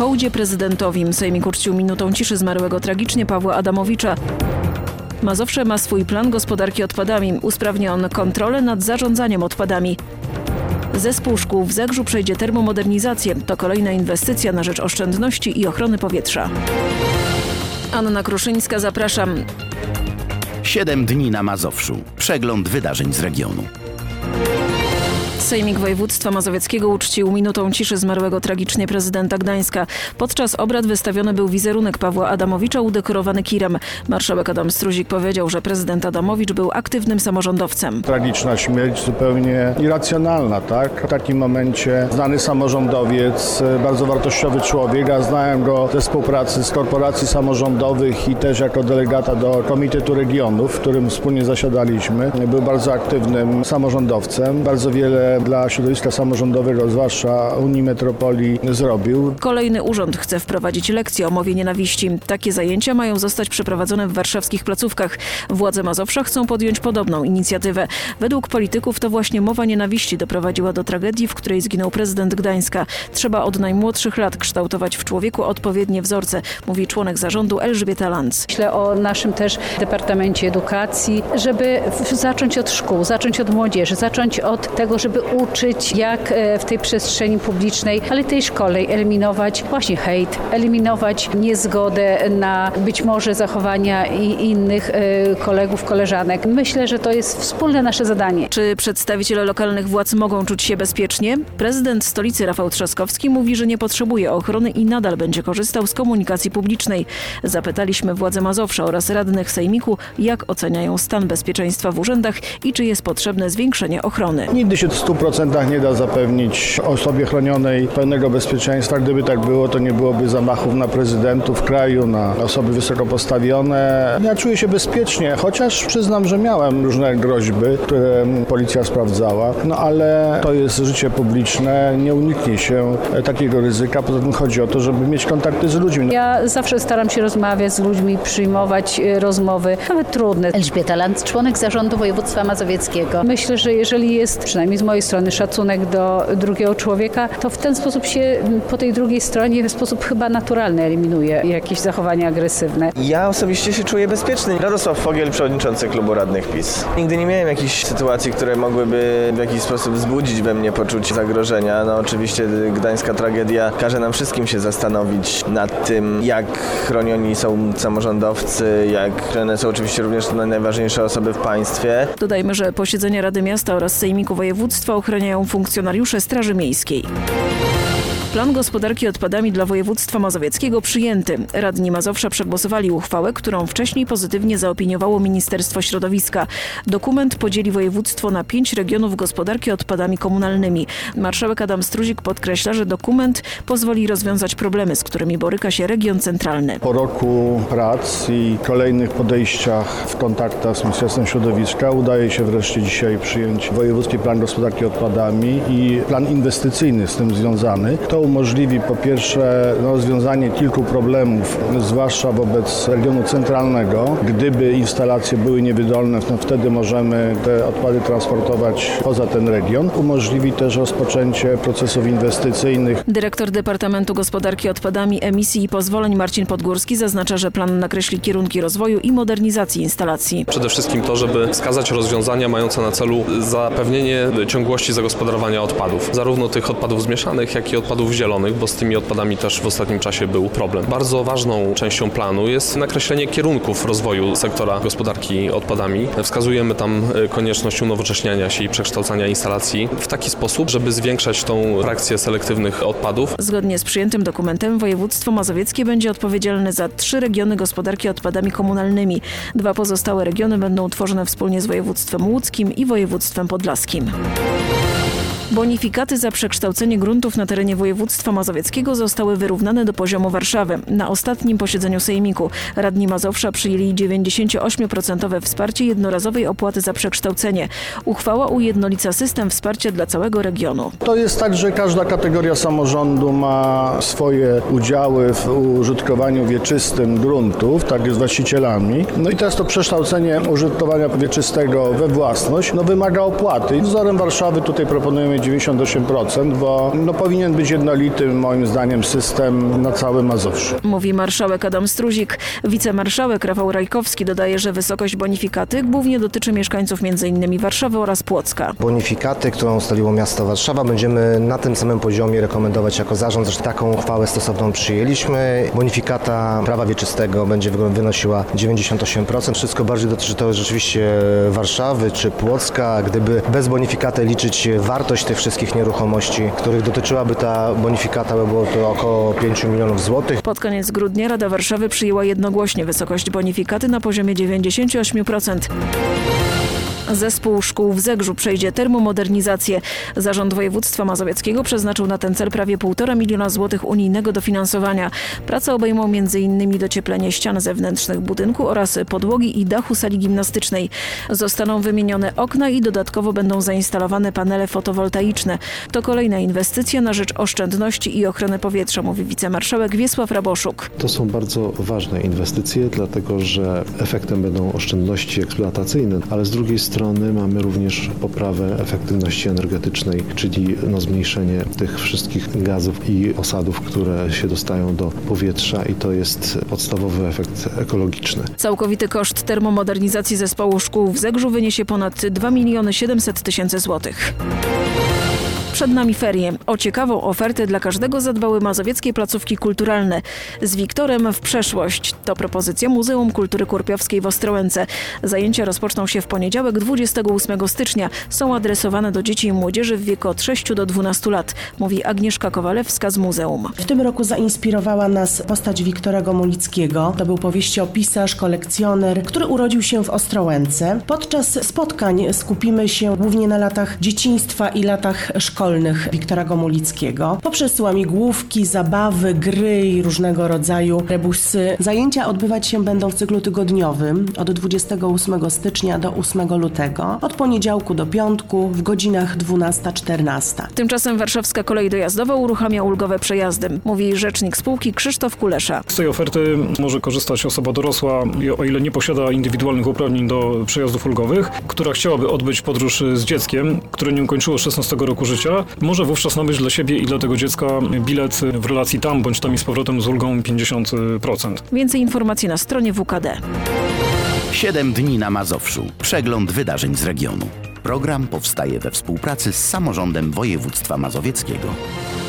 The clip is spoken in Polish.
hołdzie prezydentowi. Sejmik uczcił minutą ciszy zmarłego tragicznie Pawła Adamowicza. Mazowsze ma swój plan gospodarki odpadami. Usprawnia on kontrolę nad zarządzaniem odpadami. Zespół szkół w Zegrzu przejdzie termomodernizację. To kolejna inwestycja na rzecz oszczędności i ochrony powietrza. Anna Kruszyńska, zapraszam. 7 dni na Mazowszu. Przegląd wydarzeń z regionu. Sejmik Województwa Mazowieckiego uczcił minutą ciszy zmarłego tragicznie prezydenta Gdańska. Podczas obrad wystawiony był wizerunek Pawła Adamowicza udekorowany kirem. Marszałek Adam Struzik powiedział, że prezydent Adamowicz był aktywnym samorządowcem. Tragiczna śmierć, zupełnie irracjonalna, tak? W takim momencie znany samorządowiec, bardzo wartościowy człowiek, a znałem go ze współpracy z korporacji samorządowych i też jako delegata do Komitetu Regionów, w którym wspólnie zasiadaliśmy. Był bardzo aktywnym samorządowcem, bardzo wiele dla środowiska samorządowego, zwłaszcza Unii Metropolii, zrobił. Kolejny urząd chce wprowadzić lekcje o mowie nienawiści. Takie zajęcia mają zostać przeprowadzone w warszawskich placówkach. Władze Mazowsza chcą podjąć podobną inicjatywę. Według polityków to właśnie mowa nienawiści doprowadziła do tragedii, w której zginął prezydent Gdańska. Trzeba od najmłodszych lat kształtować w człowieku odpowiednie wzorce, mówi członek zarządu Elżbieta Lanz. Myślę o naszym też Departamencie Edukacji, żeby zacząć od szkół, zacząć od młodzieży, zacząć od tego, żeby uczyć, jak w tej przestrzeni publicznej, ale tej szkolnej eliminować właśnie hejt, eliminować niezgodę na być może zachowania i innych kolegów, koleżanek. Myślę, że to jest wspólne nasze zadanie. Czy przedstawiciele lokalnych władz mogą czuć się bezpiecznie? Prezydent stolicy Rafał Trzaskowski mówi, że nie potrzebuje ochrony i nadal będzie korzystał z komunikacji publicznej. Zapytaliśmy władze Mazowsza oraz radnych sejmiku, jak oceniają stan bezpieczeństwa w urzędach i czy jest potrzebne zwiększenie ochrony. Nigdy się w 100% nie da zapewnić osobie chronionej pełnego bezpieczeństwa. Gdyby tak było, to nie byłoby zamachów na prezydentów kraju, na osoby wysoko postawione. Ja czuję się bezpiecznie, chociaż przyznam, że miałem różne groźby, które policja sprawdzała. No ale to jest życie publiczne, nie uniknie się takiego ryzyka. Poza tym chodzi o to, żeby mieć kontakty z ludźmi. Ja zawsze staram się rozmawiać z ludźmi, przyjmować rozmowy, nawet trudne. Elżbieta Lanz, członek zarządu województwa mazowieckiego. Myślę, że jeżeli jest, przynajmniej z mojej strony, szacunek do drugiego człowieka, to w ten sposób się po tej drugiej stronie w sposób chyba naturalny eliminuje jakieś zachowania agresywne. Ja osobiście się czuję bezpieczny. Radosław Fogiel, przewodniczący klubu radnych PiS. Nigdy nie miałem jakichś sytuacji, które mogłyby w jakiś sposób wzbudzić we mnie poczucie zagrożenia. No oczywiście gdańska tragedia każe nam wszystkim się zastanowić nad tym, jak chronioni są samorządowcy, jak chronione są oczywiście również najważniejsze osoby w państwie. Dodajmy, że posiedzenia Rady Miasta oraz Sejmiku Województwa ochraniają funkcjonariusze Straży Miejskiej. Plan gospodarki odpadami dla województwa mazowieckiego przyjęty. Radni Mazowsza przegłosowali uchwałę, którą wcześniej pozytywnie zaopiniowało Ministerstwo Środowiska. Dokument podzieli województwo na 5 regionów gospodarki odpadami komunalnymi. Marszałek Adam Struzik podkreśla, że dokument pozwoli rozwiązać problemy, z którymi boryka się region centralny. Po roku prac i kolejnych podejściach w kontaktach z Ministerstwem Środowiska udaje się wreszcie dzisiaj przyjąć wojewódzki plan gospodarki odpadami i plan inwestycyjny z tym związany. To umożliwi po pierwsze rozwiązanie kilku problemów, zwłaszcza wobec regionu centralnego. Gdyby instalacje były niewydolne, no wtedy możemy te odpady transportować poza ten region. Umożliwi też rozpoczęcie procesów inwestycyjnych. Dyrektor Departamentu Gospodarki Odpadami, Emisji i Pozwoleń Marcin Podgórski zaznacza, że plan nakreśli kierunki rozwoju i modernizacji instalacji. Przede wszystkim to, żeby wskazać rozwiązania mające na celu zapewnienie ciągłości zagospodarowania odpadów. Zarówno tych odpadów zmieszanych, jak i odpadów zielonych, bo z tymi odpadami też w ostatnim czasie był problem. Bardzo ważną częścią planu jest nakreślenie kierunków rozwoju sektora gospodarki odpadami. Wskazujemy tam konieczność unowocześniania się i przekształcania instalacji w taki sposób, żeby zwiększać tą frakcję selektywnych odpadów. Zgodnie z przyjętym dokumentem województwo mazowieckie będzie odpowiedzialne za 3 regiony gospodarki odpadami komunalnymi. 2 pozostałe regiony będą utworzone wspólnie z województwem łódzkim i województwem podlaskim. Bonifikaty za przekształcenie gruntów na terenie województwa mazowieckiego zostały wyrównane do poziomu Warszawy. Na ostatnim posiedzeniu Sejmiku radni Mazowsza przyjęli 98% wsparcie jednorazowej opłaty za przekształcenie. Uchwała ujednolica system wsparcia dla całego regionu. To jest tak, że każda kategoria samorządu ma swoje udziały w użytkowaniu wieczystym gruntów, tak jest właścicielami. No i teraz to przekształcenie użytkowania wieczystego we własność wymaga opłaty. Wzorem Warszawy tutaj proponujemy 98%, bo powinien być jednolity moim zdaniem system na całym Mazowszu. Mówi marszałek Adam Struzik. Wicemarszałek Rafał Rajkowski dodaje, że wysokość bonifikaty głównie dotyczy mieszkańców m.in. Warszawy oraz Płocka. Bonifikaty, którą ustaliło miasto Warszawa, będziemy na tym samym poziomie rekomendować jako zarząd. Zresztą taką uchwałę stosowną przyjęliśmy. Bonifikata prawa wieczystego będzie wynosiła 98%. Wszystko bardziej dotyczy to rzeczywiście Warszawy czy Płocka. Gdyby bez bonifikaty liczyć wartość tych wszystkich nieruchomości, których dotyczyłaby ta bonifikata, by było to około 5 milionów złotych. Pod koniec grudnia Rada Warszawy przyjęła jednogłośnie wysokość bonifikaty na poziomie 98%. Zespół szkół w Zegrzu przejdzie termomodernizację. Zarząd Województwa Mazowieckiego przeznaczył na ten cel prawie 1,5 miliona złotych unijnego dofinansowania. Prace obejmą m.in. docieplenie ścian zewnętrznych budynku oraz podłogi i dachu sali gimnastycznej. Zostaną wymienione okna i dodatkowo będą zainstalowane panele fotowoltaiczne. To kolejna inwestycja na rzecz oszczędności i ochrony powietrza, mówi wicemarszałek Wiesław Raboszuk. To są bardzo ważne inwestycje, dlatego że efektem będą oszczędności eksploatacyjne, ale z drugiej strony mamy również poprawę efektywności energetycznej, czyli zmniejszenie tych wszystkich gazów i osadów, które się dostają do powietrza i to jest podstawowy efekt ekologiczny. Całkowity koszt termomodernizacji zespołu szkół w Zegrzu wyniesie ponad 2 700 000 złotych. Przed nami ferie. O ciekawą ofertę dla każdego zadbały mazowieckie placówki kulturalne. Z Wiktorem w przeszłość. To propozycja Muzeum Kultury Kurpiowskiej w Ostrołęce. Zajęcia rozpoczną się w poniedziałek 28 stycznia. Są adresowane do dzieci i młodzieży w wieku od 6 do 12 lat, mówi Agnieszka Kowalewska z muzeum. W tym roku zainspirowała nas postać Wiktora Gomulickiego. To był powieściopisarz, kolekcjoner, który urodził się w Ostrołęce. Podczas spotkań skupimy się głównie na latach dzieciństwa i latach szkolnych Wiktora Gomulickiego. Poprzez łamigłówki, zabawy, gry i różnego rodzaju rebusy. Zajęcia odbywać się będą w cyklu tygodniowym od 28 stycznia do 8 lutego, od poniedziałku do piątku w godzinach 12-14. Tymczasem warszawska kolej dojazdowa uruchamia ulgowe przejazdy, mówi rzecznik spółki Krzysztof Kulesza. Z tej oferty może korzystać osoba dorosła, o ile nie posiada indywidualnych uprawnień do przejazdów ulgowych, która chciałaby odbyć podróż z dzieckiem, które nie ukończyło 16 roku życia. Może wówczas nabyć dla siebie i dla tego dziecka bilet w relacji tam bądź tam i z powrotem z ulgą 50%. Więcej informacji na stronie WKD. 7 dni na Mazowszu. Przegląd wydarzeń z regionu. Program powstaje we współpracy z samorządem województwa mazowieckiego.